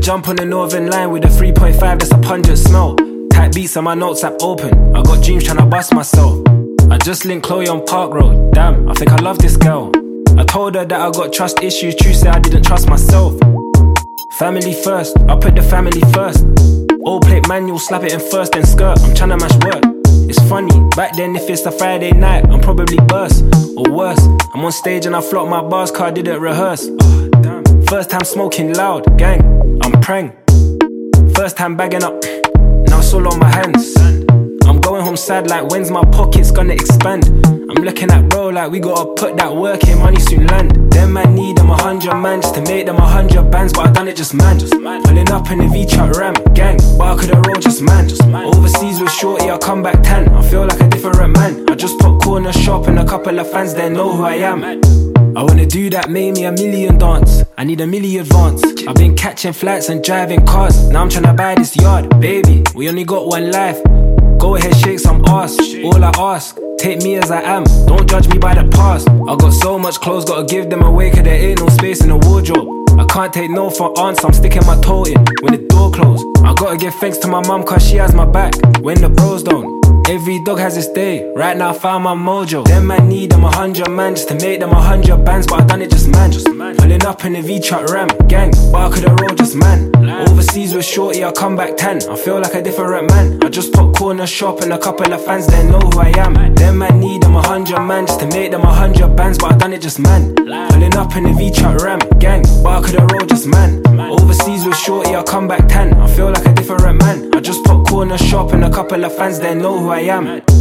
jump on the Northern Line with a 3.5, that's a pungent smell. Tight beats and my notes app open. I got dreams tryna bust myself. I just linked Chloe on Park Road. Damn, I think I love this girl. I told her that I got trust issues. True, say I didn't trust myself. Family first, I put the family first. Old plate manual, slap it in first, then skirt. I'm tryna mash work. It's funny, back then if it's a Friday night, I'm probably burst. Or worse, I'm on stage and I flop my bars, car didn't rehearse. First time smoking loud, gang, I'm prang. First time bagging up, now it's all on my hands. I'm going home sad like when's my pockets gonna expand. I'm looking at bro like we gotta put that work in, money soon land. Them man need them 100 man just to make them 100 bands, but I done it just man. Pulling up in the V-Truck Ram, gang, but I could've rolled just man. Overseas with shorty, I come back tan, I feel like a different man. I just put corner shop and a couple of fans, they know who I am. I wanna do that, make me a million dance. I need a milli advance. I've been catching flights and driving cars. Now I'm tryna buy this yard. Baby, we only got one life. Go ahead, shake some ass. All I ask, take me as I am. Don't judge me by the past. I got so much clothes, gotta give them away, cause there ain't no space in the wardrobe. I can't take no for answer, I'm sticking my toe in when the door closed. I gotta give thanks to my mum cause she has my back when the bros don't. Every dog has its day, right now I found my mojo. Them man need them 100 man just to make them 100 bands, but I done it just man. Pulling up in the V-Truck Ram, gang, but I could've rolled just man. Overseas with shorty, I come back tan, I feel like a different man. I just put corner shop and a couple of fans, they know who I am. Them man need them 100 man just to make them 100 bands, but I done it just man. Pulling up in the V-Truck Ram, gang, but I could've rolled just man. Overseas with shorty, I come back tan, I feel like a different man. I just put corner shop and a couple of fans, they know who I am.